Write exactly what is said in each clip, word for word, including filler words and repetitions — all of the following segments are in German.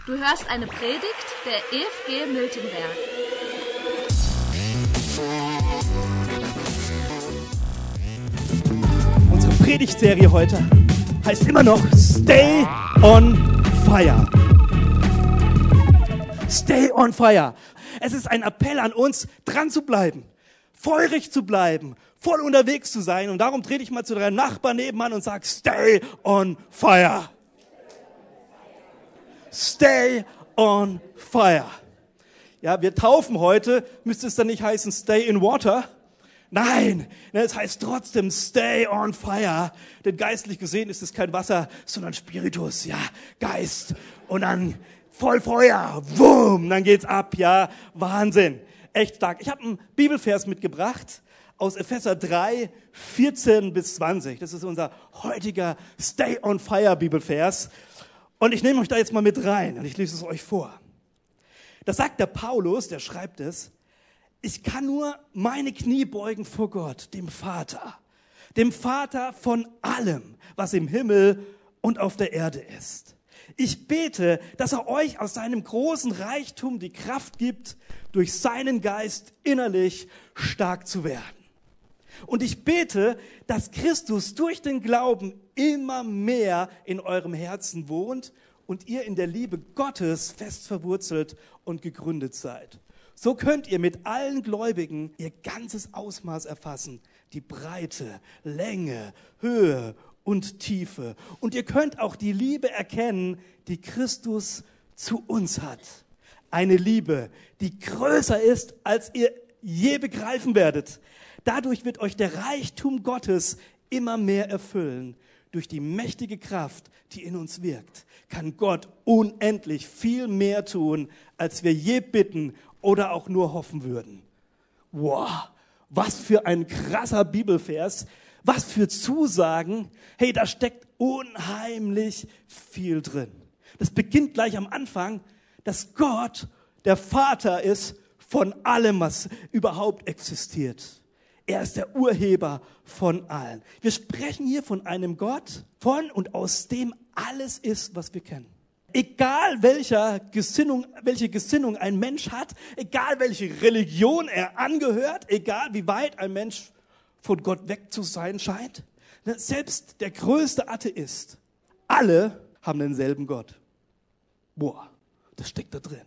Du hörst eine Predigt der E F G Miltenberg. Unsere Predigtserie heute heißt immer noch Stay on Fire. Stay on Fire. Es ist ein Appell an uns, dran zu bleiben, feurig zu bleiben, voll unterwegs zu sein. Und darum dreh dich mal zu deinem Nachbarn nebenan und sag, Stay on Fire. Stay on Fire. Ja, wir taufen heute. Müsste es dann nicht heißen Stay in Water? Nein, es heißt trotzdem Stay on Fire. Denn geistlich gesehen ist es kein Wasser, sondern Spiritus, ja, Geist. Und dann voll Feuer, wumm, dann geht's ab, ja, Wahnsinn. Echt stark. Ich habe einen Bibelvers mitgebracht aus Epheser drei, vierzehn bis zwanzig. Das ist unser heutiger Stay on Fire Bibelvers. Und ich nehme euch da jetzt mal mit rein und ich lese es euch vor. Das sagt der Paulus, der schreibt es: Ich kann nur meine Knie beugen vor Gott, dem Vater, dem Vater von allem, was im Himmel und auf der Erde ist. Ich bete, dass er euch aus seinem großen Reichtum die Kraft gibt, durch seinen Geist innerlich stark zu werden. Und ich bete, dass Christus durch den Glauben immer mehr in eurem Herzen wohnt und ihr in der Liebe Gottes fest verwurzelt und gegründet seid. So könnt ihr mit allen Gläubigen ihr ganzes Ausmaß erfassen, die Breite, Länge, Höhe und Tiefe. Und ihr könnt auch die Liebe erkennen, die Christus zu uns hat. Eine Liebe, die größer ist, als ihr je begreifen werdet. Dadurch wird euch der Reichtum Gottes immer mehr erfüllen. Durch die mächtige Kraft, die in uns wirkt, kann Gott unendlich viel mehr tun, als wir je bitten oder auch nur hoffen würden. Wow, was für ein krasser Bibelvers, was für Zusagen. Hey, da steckt unheimlich viel drin. Das beginnt gleich am Anfang, dass Gott der Vater ist von allem, was überhaupt existiert. Er ist der Urheber von allen. Wir sprechen hier von einem Gott, von und aus dem alles ist, was wir kennen. Egal welcher Gesinnung, welche Gesinnung ein Mensch hat, egal welche Religion er angehört, egal wie weit ein Mensch von Gott weg zu sein scheint, selbst der größte Atheist, alle haben denselben Gott. Boah, das steckt da drin.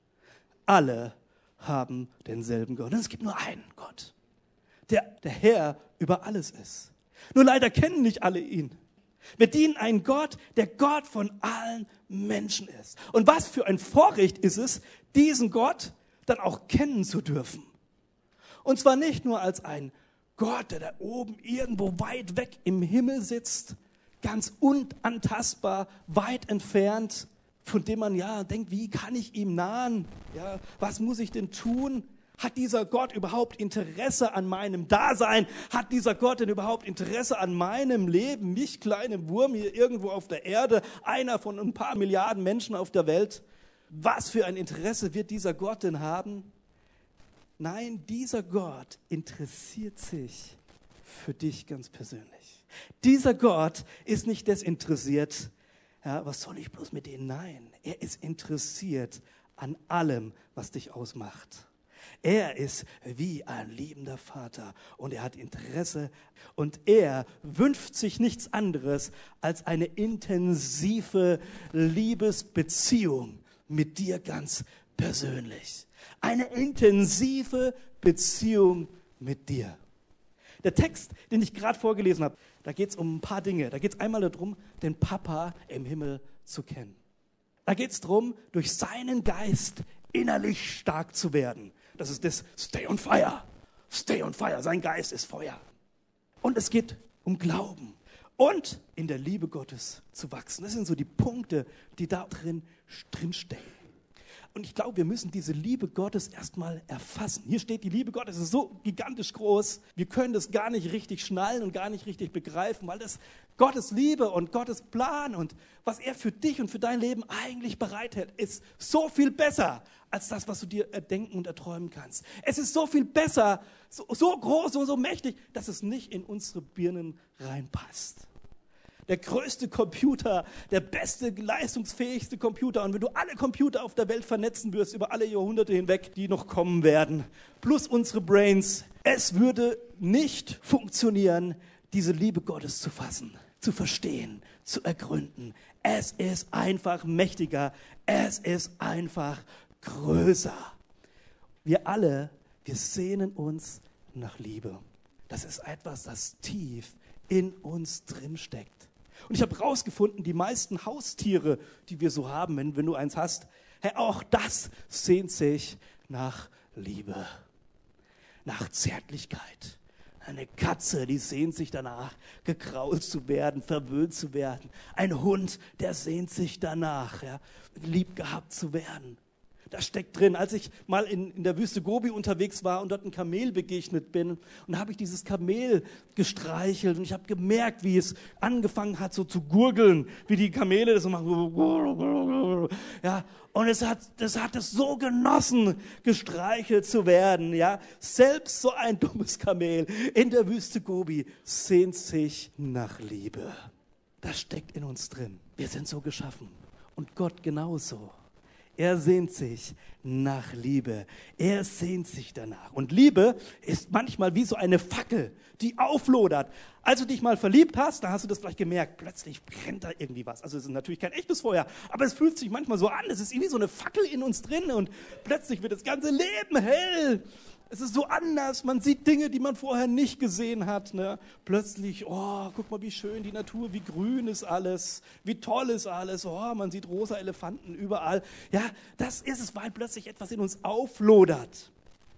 Alle haben denselben Gott. Und es gibt nur einen Gott, der der Herr über alles ist. Nur leider kennen nicht alle ihn. Wir dienen einen Gott, der Gott von allen Menschen ist. Und was für ein Vorrecht ist es, diesen Gott dann auch kennen zu dürfen. Und zwar nicht nur als ein Gott, der da oben irgendwo weit weg im Himmel sitzt, ganz unantastbar, weit entfernt, von dem man ja denkt, wie kann ich ihm nahen? Ja, was muss ich denn tun? Hat dieser Gott überhaupt Interesse an meinem Dasein? Hat dieser Gott denn überhaupt Interesse an meinem Leben? Mich, kleinem Wurm hier irgendwo auf der Erde, einer von ein paar Milliarden Menschen auf der Welt. Was für ein Interesse wird dieser Gott denn haben? Nein, dieser Gott interessiert sich für dich ganz persönlich. Dieser Gott ist nicht desinteressiert. Ja, was soll ich bloß mit denen? Nein, er ist interessiert an allem, was dich ausmacht. Er ist wie ein liebender Vater und er hat Interesse und er wünscht sich nichts anderes als eine intensive Liebesbeziehung mit dir ganz persönlich. Eine intensive Beziehung mit dir. Der Text, den ich gerade vorgelesen habe, da geht es um ein paar Dinge. Da geht es einmal darum, den Papa im Himmel zu kennen. Da geht es darum, durch seinen Geist innerlich stark zu werden. Das ist das Stay on Fire. Stay on Fire. Sein Geist ist Feuer. Und es geht um Glauben und in der Liebe Gottes zu wachsen. Das sind so die Punkte, die da drin drinstecken. Und ich glaube, wir müssen diese Liebe Gottes erstmal erfassen. Hier steht, die Liebe Gottes ist so gigantisch groß, wir können das gar nicht richtig schnallen und gar nicht richtig begreifen, weil das Gottes Liebe und Gottes Plan und was er für dich und für dein Leben eigentlich bereithält, ist so viel besser als das, was du dir erdenken und erträumen kannst. Es ist so viel besser, so, so groß und so mächtig, dass es nicht in unsere Birnen reinpasst. der größte Computer, der beste, leistungsfähigste Computer. Und wenn du alle Computer auf der Welt vernetzen wirst, über alle Jahrhunderte hinweg, die noch kommen werden, plus unsere Brains, es würde nicht funktionieren, diese Liebe Gottes zu fassen, zu verstehen, zu ergründen. Es ist einfach mächtiger, es ist einfach größer. Wir alle, wir sehnen uns nach Liebe. Das ist etwas, das tief in uns drin steckt. Und ich habe herausgefunden, die meisten Haustiere, die wir so haben, wenn, wenn du eins hast, hey, auch das sehnt sich nach Liebe, nach Zärtlichkeit. Eine Katze, die sehnt sich danach, gekrault zu werden, verwöhnt zu werden. Ein Hund, der sehnt sich danach, ja, lieb gehabt zu werden. Das steckt drin. Als ich mal in, in der Wüste Gobi unterwegs war und dort ein Kamel begegnet bin, und habe ich dieses Kamel gestreichelt und ich habe gemerkt, wie es angefangen hat so zu gurgeln, wie die Kamele das so machen. Ja, und es hat, das hat es so genossen, gestreichelt zu werden. Ja, selbst so ein dummes Kamel in der Wüste Gobi sehnt sich nach Liebe. Das steckt in uns drin. Wir sind so geschaffen und Gott genauso. Er sehnt sich nach Liebe. Er sehnt sich danach. Und Liebe ist manchmal wie so eine Fackel, die auflodert. Als du dich mal verliebt hast, da hast du das vielleicht gemerkt, plötzlich brennt da irgendwie was. Also es ist natürlich kein echtes Feuer, aber es fühlt sich manchmal so an. Es ist irgendwie so eine Fackel in uns drin und plötzlich wird das ganze Leben hell. Es ist so anders, man sieht Dinge, die man vorher nicht gesehen hat. Ne? Plötzlich, oh, guck mal, wie schön die Natur, wie grün ist alles, wie toll ist alles. Oh, man sieht rosa Elefanten überall. Ja, das ist es, weil plötzlich etwas in uns auflodert.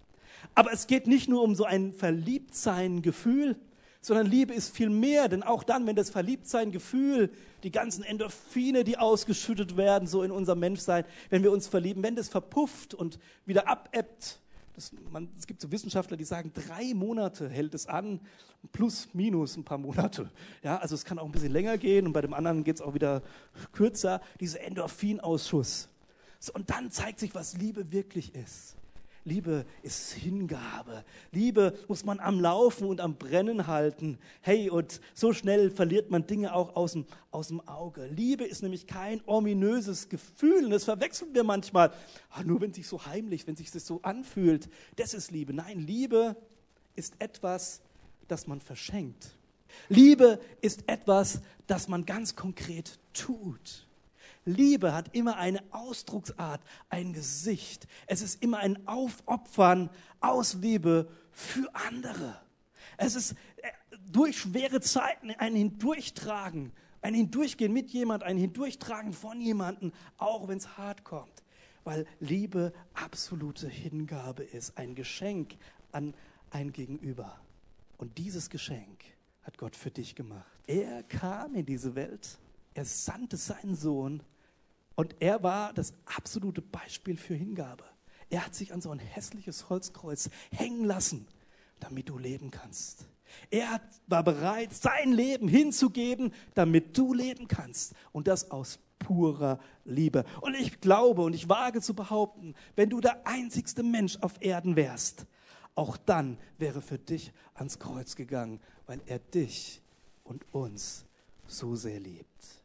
Aber es geht nicht nur um so ein Verliebtsein-Gefühl, sondern Liebe ist viel mehr. Denn auch dann, wenn das Verliebtsein-Gefühl, die ganzen Endorphine, die ausgeschüttet werden, so in unserem Menschsein, wenn wir uns verlieben, wenn das verpufft und wieder abebbt, Das, man, es gibt so Wissenschaftler, die sagen, drei Monate hält es an, plus, minus ein paar Monate. Ja, also es kann auch ein bisschen länger gehen und bei dem anderen geht es auch wieder kürzer, dieser Endorphinausschuss. So, und dann zeigt sich, was Liebe wirklich ist. Liebe ist Hingabe. Liebe muss man am Laufen und am Brennen halten. Hey, und so schnell verliert man Dinge auch aus dem, aus dem Auge. Liebe ist nämlich kein ominöses Gefühl. Und das verwechseln wir manchmal. Ach, nur wenn es sich so heimlich, wenn es sich das so anfühlt. Das ist Liebe. Nein, Liebe ist etwas, das man verschenkt. Liebe ist etwas, das man ganz konkret tut. Liebe hat immer eine Ausdrucksart, ein Gesicht. Es ist immer ein Aufopfern aus Liebe für andere. Es ist durch schwere Zeiten ein Hindurchtragen, ein Hindurchgehen mit jemand, ein Hindurchtragen von jemandem, auch wenn es hart kommt. Weil Liebe absolute Hingabe ist, ein Geschenk an ein Gegenüber. Und dieses Geschenk hat Gott für dich gemacht. Er kam in diese Welt. Er sandte seinen Sohn und er war das absolute Beispiel für Hingabe. Er hat sich an so ein hässliches Holzkreuz hängen lassen, damit du leben kannst. Er hat, war bereit, sein Leben hinzugeben, damit du leben kannst. Und das aus purer Liebe. Und ich glaube und ich wage zu behaupten, wenn du der einzigste Mensch auf Erden wärst, auch dann wäre für dich ans Kreuz gegangen, weil er dich und uns so sehr liebt.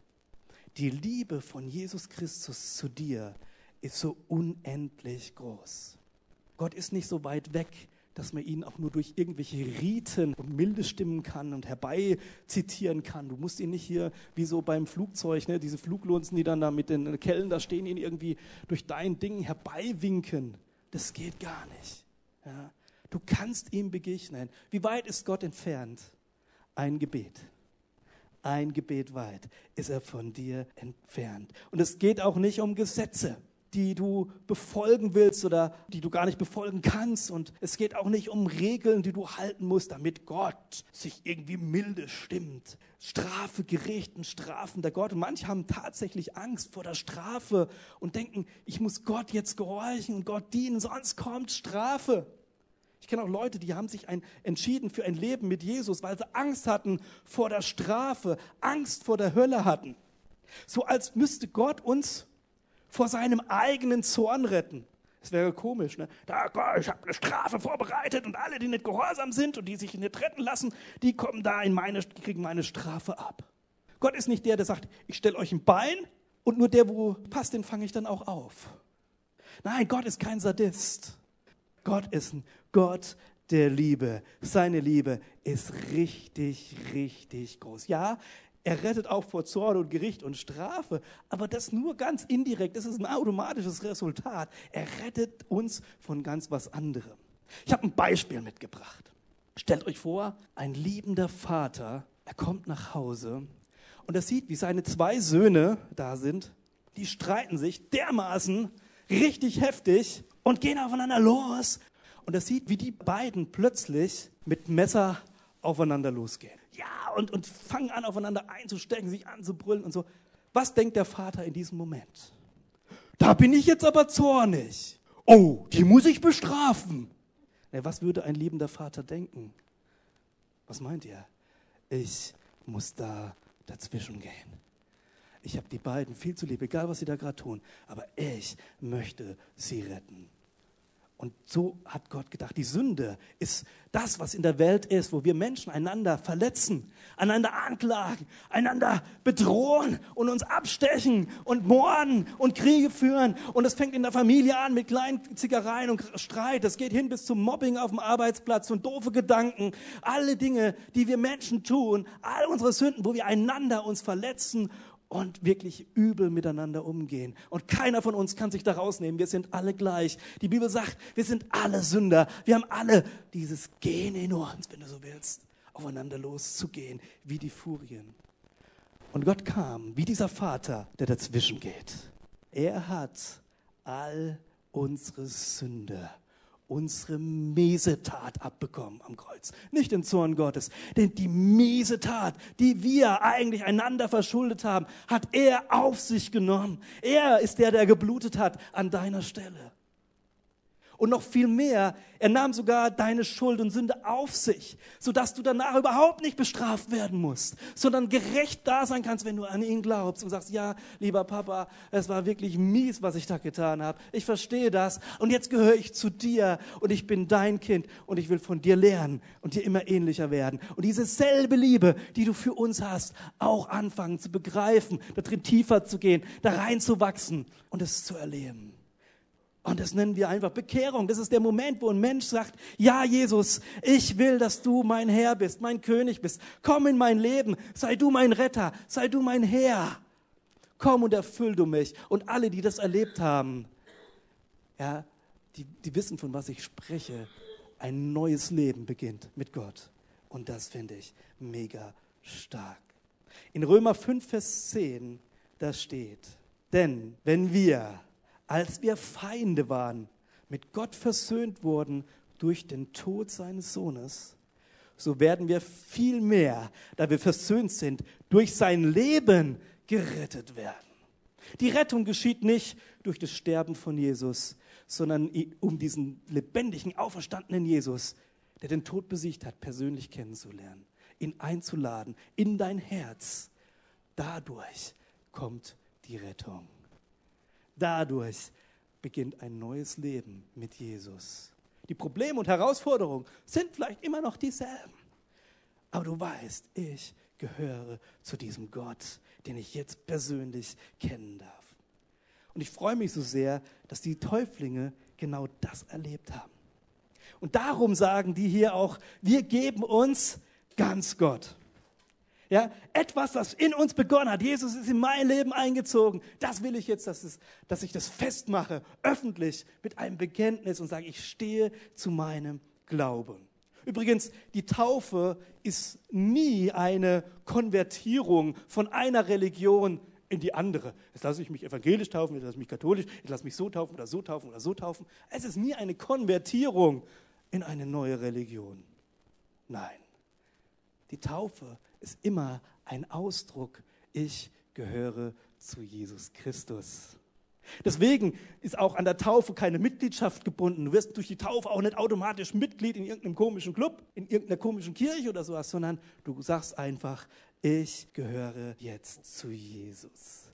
Die Liebe von Jesus Christus zu dir ist so unendlich groß. Gott ist nicht so weit weg, dass man ihn auch nur durch irgendwelche Riten und milde stimmen kann und herbeizitieren kann. Du musst ihn nicht hier, wie so beim Flugzeug, ne, diese Fluglotsen, die dann da mit den Kellen da stehen, ihn irgendwie durch dein Ding herbeiwinken. Das geht gar nicht. Ja. Du kannst ihm begegnen. Wie weit ist Gott entfernt? Ein Gebet. Ein Gebet weit ist er von dir entfernt. Und es geht auch nicht um Gesetze, die du befolgen willst oder die du gar nicht befolgen kannst. Und es geht auch nicht um Regeln, die du halten musst, damit Gott sich irgendwie milde stimmt. Strafe, Gericht, ein strafender Gott. Und manche haben tatsächlich Angst vor der Strafe und denken, ich muss Gott jetzt gehorchen und Gott dienen, sonst kommt Strafe. Ich kenne auch Leute, die haben sich ein, entschieden für ein Leben mit Jesus, weil sie Angst hatten vor der Strafe, Angst vor der Hölle hatten. So als müsste Gott uns vor seinem eigenen Zorn retten. Das wäre komisch, ne? Da, ich habe eine Strafe vorbereitet und alle, die nicht gehorsam sind und die sich nicht retten lassen, die kommen da in meine, die kriegen meine Strafe ab. Gott ist nicht der, der sagt, ich stelle euch ein Bein und nur der, wo passt, den fange ich dann auch auf. Nein, Gott ist kein Sadist. Gott ist ein Gott der Liebe. Seine Liebe ist richtig, richtig groß. Ja, er rettet auch vor Zorn und Gericht und Strafe, aber das nur ganz indirekt. Das ist ein automatisches Resultat. Er rettet uns von ganz was anderem. Ich habe ein Beispiel mitgebracht. Stellt euch vor, ein liebender Vater, er kommt nach Hause und er sieht, wie seine zwei Söhne da sind. Die streiten sich dermaßen richtig heftig und gehen aufeinander los. Und er sieht, wie die beiden plötzlich mit Messer aufeinander losgehen. Ja, und, und fangen an, aufeinander einzustecken, sich anzubrüllen und so. Was denkt der Vater in diesem Moment? Da bin ich jetzt aber zornig. Oh, die muss ich bestrafen. Ja, was würde ein liebender Vater denken? Was meint ihr? Ich muss da dazwischen gehen. Ich habe die beiden viel zu lieb, egal was sie da gerade tun, aber ich möchte sie retten. Und so hat Gott gedacht, die Sünde ist das, was in der Welt ist, wo wir Menschen einander verletzen, einander anklagen, einander bedrohen und uns abstechen und morden und Kriege führen. Und es fängt in der Familie an mit kleinen Zickereien und Streit. Das geht hin bis zum Mobbing auf dem Arbeitsplatz und doofe Gedanken. Alle Dinge, die wir Menschen tun, all unsere Sünden, wo wir einander uns verletzen und wirklich übel miteinander umgehen. Und keiner von uns kann sich da rausnehmen. Wir sind alle gleich. Die Bibel sagt, wir sind alle Sünder. Wir haben alle dieses Gen in uns, wenn du so willst, aufeinander loszugehen, wie die Furien. Und Gott kam, wie dieser Vater, der dazwischen geht. Er hat all unsere Sünde, unsere miese Tat abbekommen am Kreuz. Nicht den Zorn Gottes, denn die miese Tat, die wir eigentlich einander verschuldet haben, hat er auf sich genommen. Er ist der, der geblutet hat an deiner Stelle. Und noch viel mehr, er nahm sogar deine Schuld und Sünde auf sich, sodass du danach überhaupt nicht bestraft werden musst, sondern gerecht da sein kannst, wenn du an ihn glaubst und sagst, ja, lieber Papa, es war wirklich mies, was ich da getan habe. Ich verstehe das und jetzt gehöre ich zu dir und ich bin dein Kind und ich will von dir lernen und dir immer ähnlicher werden. Und diese selbe Liebe, die du für uns hast, auch anfangen zu begreifen, da drin tiefer zu gehen, da reinzuwachsen und es zu erleben. Und das nennen wir einfach Bekehrung. Das ist der Moment, wo ein Mensch sagt, ja Jesus, ich will, dass du mein Herr bist, mein König bist. Komm in mein Leben, sei du mein Retter, sei du mein Herr. Komm und erfüll du mich. Und alle, die das erlebt haben, ja, die, die wissen, von was ich spreche. Ein neues Leben beginnt mit Gott. Und das finde ich mega stark. In Römer fünf, Vers zehn, da steht, denn wenn wir, als wir Feinde waren, mit Gott versöhnt wurden durch den Tod seines Sohnes, so werden wir viel mehr, da wir versöhnt sind, durch sein Leben gerettet werden. Die Rettung geschieht nicht durch das Sterben von Jesus, sondern um diesen lebendigen, auferstandenen Jesus, der den Tod besiegt hat, persönlich kennenzulernen, ihn einzuladen in dein Herz. Dadurch kommt die Rettung. Dadurch beginnt ein neues Leben mit Jesus. Die Probleme und Herausforderungen sind vielleicht immer noch dieselben. Aber du weißt, ich gehöre zu diesem Gott, den ich jetzt persönlich kennen darf. Und ich freue mich so sehr, dass die Täuflinge genau das erlebt haben. Und darum sagen die hier auch, wir geben uns ganz Gott. Ja, etwas, das in uns begonnen hat. Jesus ist in mein Leben eingezogen. Das will ich jetzt, dass, es, dass ich das festmache, öffentlich mit einem Bekenntnis und sage, ich stehe zu meinem Glauben. Übrigens, die Taufe ist nie eine Konvertierung von einer Religion in die andere. Jetzt lasse ich mich evangelisch taufen, jetzt lasse ich mich katholisch, jetzt lasse ich mich so taufen oder so taufen oder so taufen. Es ist nie eine Konvertierung in eine neue Religion. Nein. Die Taufe ist immer ein Ausdruck, ich gehöre zu Jesus Christus. Deswegen ist auch an der Taufe keine Mitgliedschaft gebunden. Du wirst durch die Taufe auch nicht automatisch Mitglied in irgendeinem komischen Club, in irgendeiner komischen Kirche oder sowas, sondern du sagst einfach, ich gehöre jetzt zu Jesus.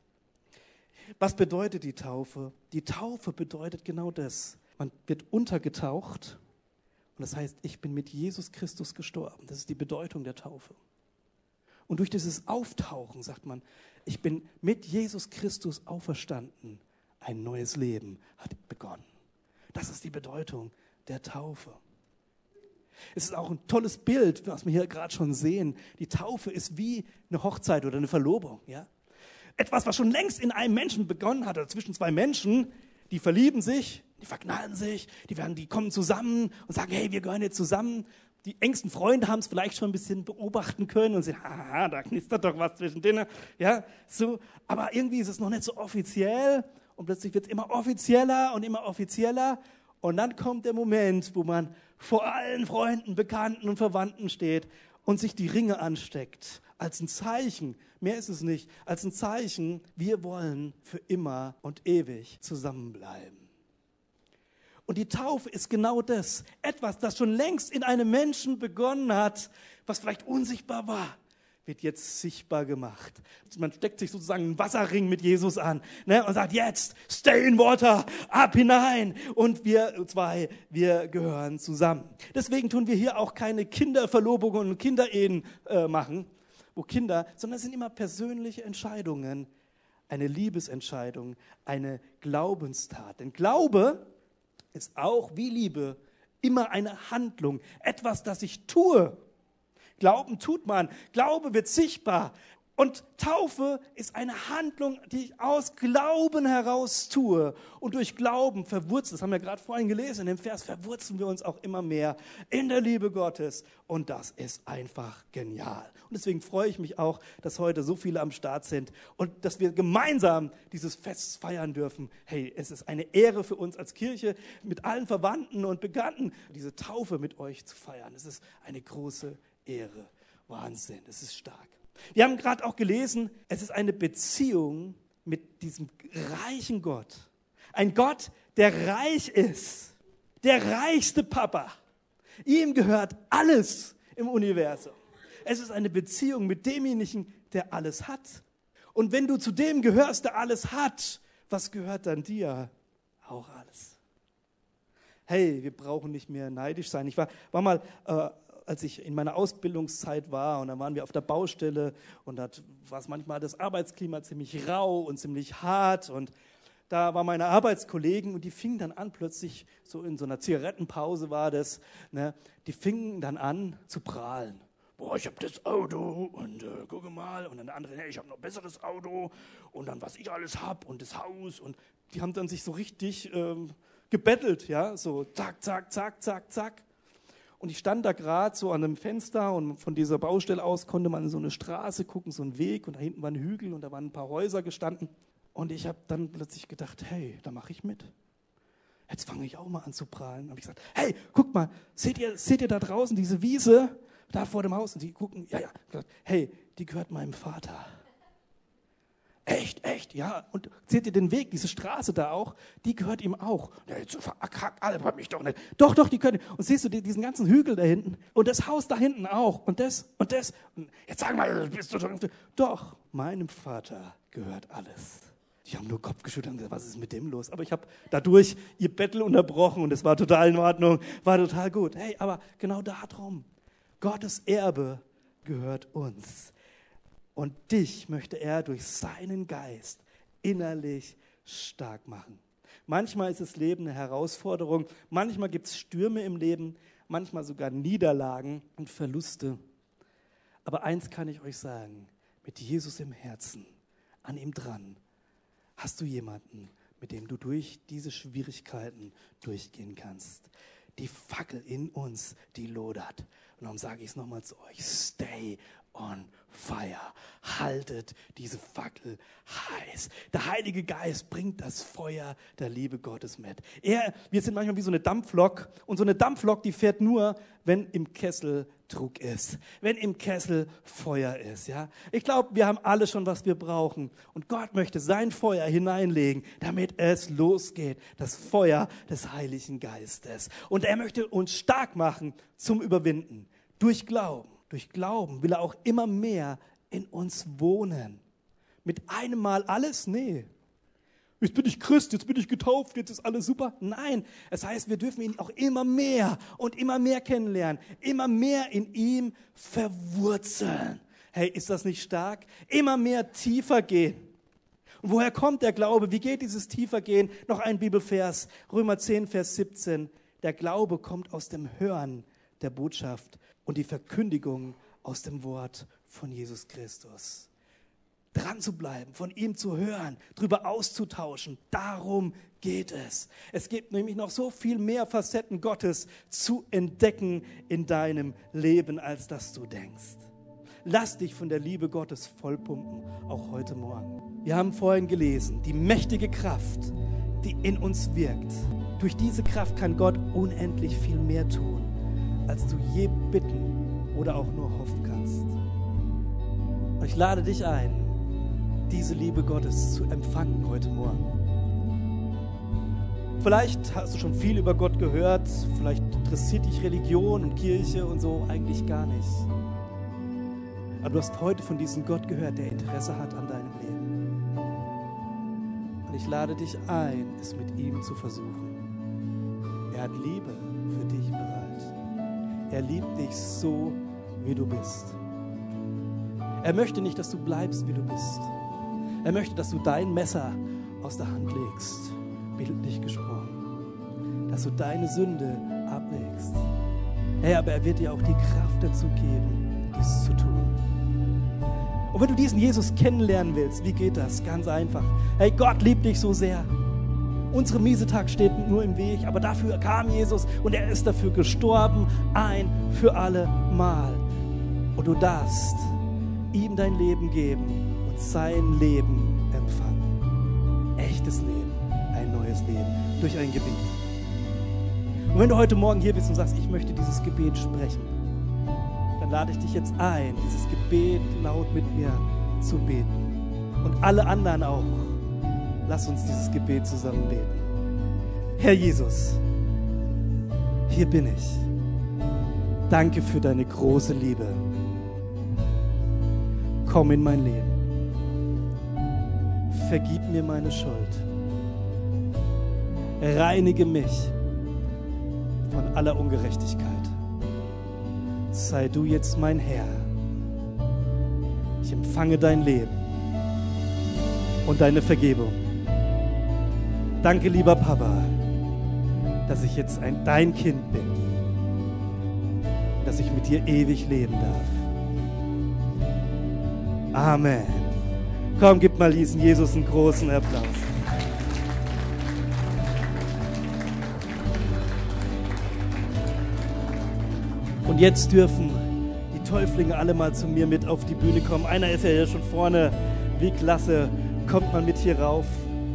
Was bedeutet die Taufe? Die Taufe bedeutet genau das. Man wird untergetaucht. Und das heißt, ich bin mit Jesus Christus gestorben. Das ist die Bedeutung der Taufe. Und durch dieses Auftauchen sagt man, ich bin mit Jesus Christus auferstanden. Ein neues Leben hat begonnen. Das ist die Bedeutung der Taufe. Es ist auch ein tolles Bild, was wir hier gerade schon sehen. Die Taufe ist wie eine Hochzeit oder eine Verlobung. Ja? Etwas, was schon längst in einem Menschen begonnen hat, oder zwischen zwei Menschen, die verlieben sich, die verknallen sich, die, werden, die kommen zusammen und sagen, hey, wir gehören jetzt zusammen. Die engsten Freunde haben es vielleicht schon ein bisschen beobachten können und sagen, haha, da knistert doch was zwischen denen. Ja, so. Aber irgendwie ist es noch nicht so offiziell und plötzlich wird es immer offizieller und immer offizieller. Und dann kommt der Moment, wo man vor allen Freunden, Bekannten und Verwandten steht und sich die Ringe ansteckt. Als ein Zeichen, mehr ist es nicht, als ein Zeichen, wir wollen für immer und ewig zusammenbleiben. Und die Taufe ist genau das. Etwas, das schon längst in einem Menschen begonnen hat, was vielleicht unsichtbar war, wird jetzt sichtbar gemacht. Man steckt sich sozusagen einen Wasserring mit Jesus an, ne, und sagt, jetzt, stay in water, ab hinein. Und wir zwei, wir gehören zusammen. Deswegen tun wir hier auch keine Kinderverlobungen und Kinderehen äh, machen, wo Kinder, sondern es sind immer persönliche Entscheidungen, eine Liebesentscheidung, eine Glaubenstat. Denn Glaube ist auch wie Liebe immer eine Handlung, etwas, das ich tue. Glauben tut man, Glaube wird sichtbar. Und Taufe ist eine Handlung, die ich aus Glauben heraus tue. Und durch Glauben verwurzelt, das haben wir gerade vorhin gelesen, in dem Vers, verwurzeln wir uns auch immer mehr in der Liebe Gottes. Und das ist einfach genial. Und deswegen freue ich mich auch, dass heute so viele am Start sind und dass wir gemeinsam dieses Fest feiern dürfen. Hey, es ist eine Ehre für uns als Kirche, mit allen Verwandten und Bekannten diese Taufe mit euch zu feiern. Es ist eine große Ehre. Wahnsinn, es ist stark. Wir haben gerade auch gelesen, es ist eine Beziehung mit diesem reichen Gott. Ein Gott, der reich ist. Der reichste Papa. Ihm gehört alles im Universum. Es ist eine Beziehung mit demjenigen, der alles hat. Und wenn du zu dem gehörst, der alles hat, was gehört dann dir? Auch alles. Hey, wir brauchen nicht mehr neidisch sein. Ich war, war mal... Äh, als ich in meiner Ausbildungszeit war und dann waren wir auf der Baustelle und da war es manchmal das Arbeitsklima ziemlich rau und ziemlich hart und da waren meine Arbeitskollegen und die fingen dann an plötzlich, so in so einer Zigarettenpause war das, ne, die fingen dann an zu prahlen. Boah, ich habe das Auto und äh, gucke mal und dann der andere, hey, ich habe noch ein besseres Auto und dann was ich alles habe und das Haus und die haben dann sich so richtig ähm, gebettelt, ja, so zack, zack, zack, zack, zack. Und ich stand da gerade so an einem Fenster und von dieser Baustelle aus konnte man in so eine Straße gucken, so einen Weg und da hinten war ein Hügel und da waren ein paar Häuser gestanden. Und ich habe dann plötzlich gedacht, hey, da mache ich mit. Jetzt fange ich auch mal an zu prahlen. Habe ich gesagt, hey, guck mal, seht ihr, seht ihr da draußen diese Wiese da vor dem Haus? Und die gucken, ja, ja. Gesagt, hey, die gehört meinem Vater. Echt, echt, ja. Und seht ihr den Weg, diese Straße da auch, die gehört ihm auch. Ja, jetzt albert mich doch nicht. Doch, doch, die können. Und siehst du diesen ganzen Hügel da hinten und das Haus da hinten auch und das und das. Und jetzt sag mal, bist du schon... Doch, meinem Vater gehört alles. Die haben nur Kopf geschüttelt und gesagt, was ist mit dem los? Aber ich habe dadurch ihr Bettel unterbrochen und es war total in Ordnung, war total gut. Hey, aber genau darum, Gottes Erbe gehört uns. Und dich möchte er durch seinen Geist innerlich stark machen. Manchmal ist das Leben eine Herausforderung, manchmal gibt es Stürme im Leben, manchmal sogar Niederlagen und Verluste. Aber eins kann ich euch sagen, mit Jesus im Herzen, an ihm dran, hast du jemanden, mit dem du durch diese Schwierigkeiten durchgehen kannst. Die Fackel in uns, die lodert. Und darum sage ich es nochmal zu euch, stay on fire. Haltet diese Fackel heiß. Der Heilige Geist bringt das Feuer der Liebe Gottes mit. Er, wir sind manchmal wie so eine Dampflok und so eine Dampflok, die fährt nur, wenn im Kessel Druck ist, wenn im Kessel Feuer ist. Ja? Ich glaube, wir haben alle schon, was wir brauchen und Gott möchte sein Feuer hineinlegen, damit es losgeht, das Feuer des Heiligen Geistes. Und er möchte uns stark machen zum Überwinden, durch Glauben. Durch Glauben will er auch immer mehr in uns wohnen. Mit einem Mal alles? Nee. Jetzt bin ich Christ, jetzt bin ich getauft, jetzt ist alles super. Nein, es heißt, wir dürfen ihn auch immer mehr und immer mehr kennenlernen, immer mehr in ihm verwurzeln. Hey, ist das nicht stark? Immer mehr tiefer gehen. Und woher kommt der Glaube? Wie geht dieses tiefer gehen? Noch ein Bibelvers, Römer zehn, Vers siebzehn. Der Glaube kommt aus dem Hören der Botschaft und die Verkündigung aus dem Wort von Jesus Christus. Dran zu bleiben, von ihm zu hören, drüber auszutauschen, darum geht es. Es gibt nämlich noch so viel mehr Facetten Gottes zu entdecken in deinem Leben, als dass du denkst. Lass dich von der Liebe Gottes vollpumpen, auch heute Morgen. Wir haben vorhin gelesen, die mächtige Kraft, die in uns wirkt. Durch diese Kraft kann Gott unendlich viel mehr tun, als du je bitten oder auch nur hoffen kannst. Und ich lade dich ein, diese Liebe Gottes zu empfangen heute Morgen. Vielleicht hast du schon viel über Gott gehört, vielleicht interessiert dich Religion und Kirche und so eigentlich gar nicht. Aber du hast heute von diesem Gott gehört, der Interesse hat an deinem Leben. Und ich lade dich ein, es mit ihm zu versuchen. Er hat Liebe für dich bereit. Er liebt dich so, wie du bist. Er möchte nicht, dass du bleibst, wie du bist. Er möchte, dass du dein Messer aus der Hand legst, bildlich gesprochen. Dass du deine Sünde ablegst. Hey, aber er wird dir auch die Kraft dazu geben, dies zu tun. Und wenn du diesen Jesus kennenlernen willst, wie geht das? Ganz einfach. Hey, Gott liebt dich so sehr. Unsere Miesetag steht nur im Weg, aber dafür kam Jesus und er ist dafür gestorben, ein für alle Mal. Und du darfst ihm dein Leben geben und sein Leben empfangen. Echtes Leben, ein neues Leben durch ein Gebet. Und wenn du heute Morgen hier bist und sagst, ich möchte dieses Gebet sprechen, dann lade ich dich jetzt ein, dieses Gebet laut mit mir zu beten. Und alle anderen auch. Lass uns dieses Gebet zusammen beten. Herr Jesus, hier bin ich. Danke für deine große Liebe. Komm in mein Leben. Vergib mir meine Schuld. Reinige mich von aller Ungerechtigkeit. Sei du jetzt mein Herr. Ich empfange dein Leben und deine Vergebung. Danke, lieber Papa, dass ich jetzt ein dein Kind bin und dass ich mit dir ewig leben darf. Amen. Komm, gib mal diesen Jesus einen großen Applaus. Und jetzt dürfen die Täuflinge alle mal zu mir mit auf die Bühne kommen. Einer ist ja hier schon vorne. Wie klasse. Kommt mal mit hier rauf.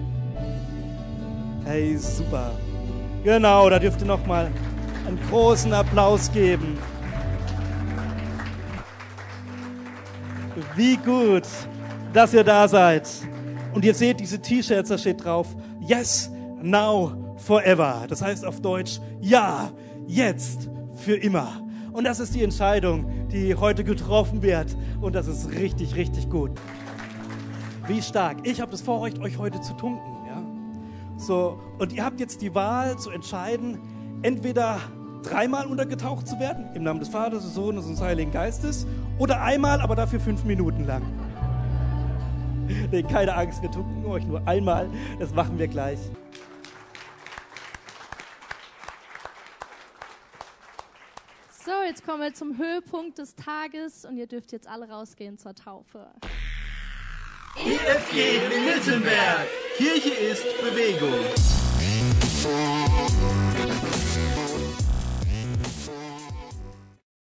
Hey, super. Genau, da dürft ihr noch mal einen großen Applaus geben. Wie gut, dass ihr da seid. Und ihr seht diese T-Shirts, da steht drauf, Yes, now, forever. Das heißt auf Deutsch, ja, jetzt, für immer. Und das ist die Entscheidung, die heute getroffen wird. Und das ist richtig, richtig gut. Wie stark. Ich habe das vor, euch, euch heute zu tunken. Ja? So, und ihr habt jetzt die Wahl zu entscheiden, entweder dreimal untergetaucht zu werden, im Namen des Vaters, des Sohnes und des Heiligen Geistes, oder einmal, aber dafür fünf Minuten lang. Nee, keine Angst, wir tunken euch nur einmal. Das machen wir gleich. So, jetzt kommen wir zum Höhepunkt des Tages und ihr dürft jetzt alle rausgehen zur Taufe. E F G Miltenberg. Kirche ist Bewegung.